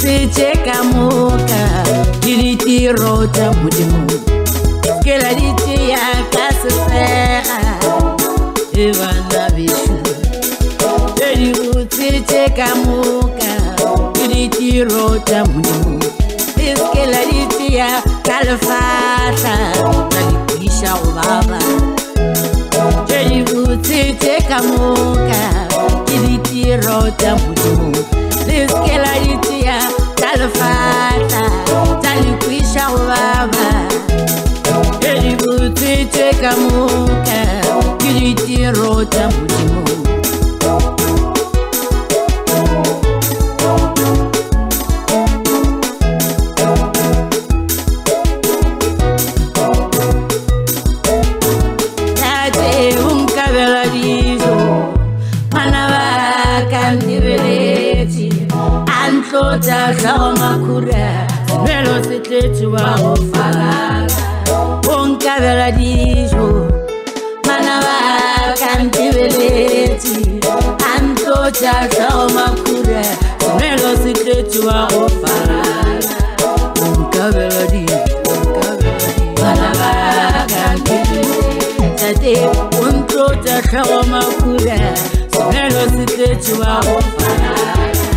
botse ka moka ke ditiro tša Modimo ke la ditea ka sefega e bana bešo tše di botse ka moka ke ditiro tša Modimo ke la ditea ka lefahla tša dikwiša go baba tše di botse ka moka ke ditiro tša Modimo ke la ditea ka lefahla tša dikwiša go baba tše di botse ka moka ke ditiro tša Modimo Tlotla tlhago makura Melo se tletše wa go falala O nkabela dijo Mana ba ka ntebeletše A ntlotla tlhago makura Melo se tletše wa go falala O nkabela dijo Mana ba ka ntebeletše Tate o ntlotla tlhago makura Melo se tletše wa go falala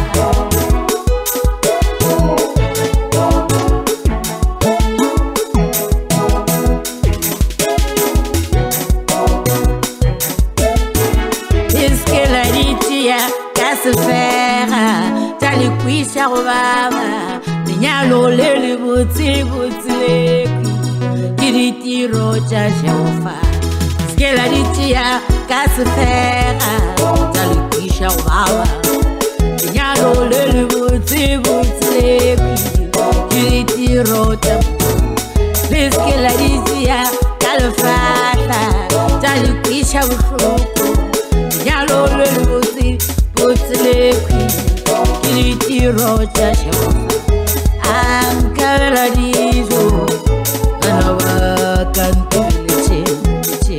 sefega tša lekwiša go baba lenyalo le le botsebotseleku ke ditiro tša Jehova ke la ditea ka sefega tša lekwiša go baba lenyalo le le botsebotseleku ke ditiro tša le ke la ditea ka lefahla tša lekwiša bohloko lenyalo le le botseleku ke ditiro tša Jehova a nkabela dijo bana ba ka ntebeletše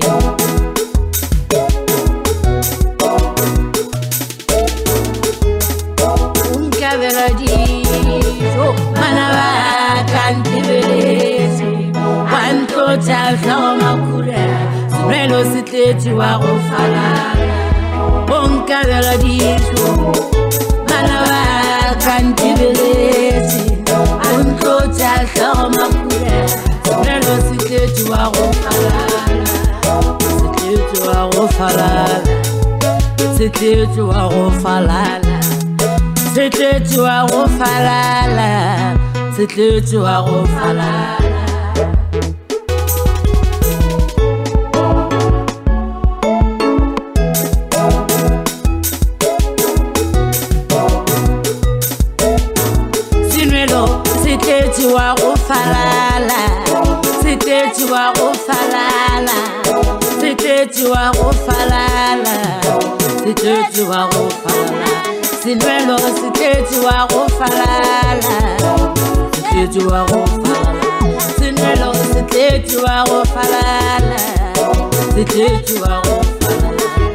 nkabela dijo bana ba ka ntebeletše wa ntlotša tlhago makura semelo se tletše wa go falala Onkabela dijo Bana ba ka ntebeletše A ntlotša tlhago makura Semelo se tletše wa go falala Se tletše wa go falala Se tletše wa go falala Se tletše wa go falala Se tletše wa go falala Se tletše wa go falala Se tletše wa go falala Se tletše wa go falala Se tletše wa go falala Senwelo se tletše wa go falala Se tletše wa go falala Senwelo se tletše wa go falala Se tletše wa go falala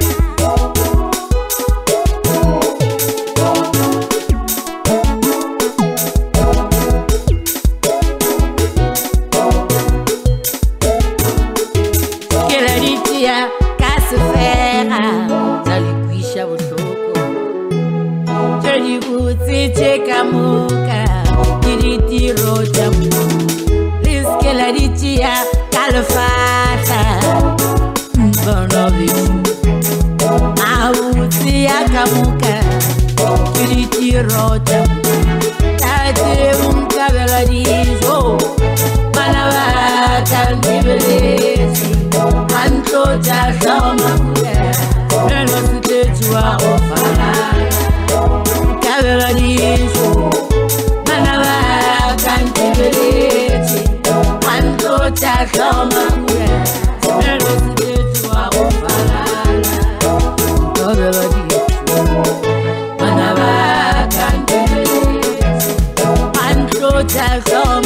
ka sefega tša lekwiša bohloko tše di botse ka moka ke ditiro tša le ske la ditea ka lefahla bana bešo a botse ya ka moka ke ditiro tša tate o nkabela dijo bana ba ka ntebeletše A ntlotša tlhago makura Melo se tletše wa go falala Nkabela dijo Bana ba ka ntebeletše A ntlotša tlhago makura Melo se tletše wa go falala Nkabela dijo Bana ba ka ntebeletše A ntlotša tlhago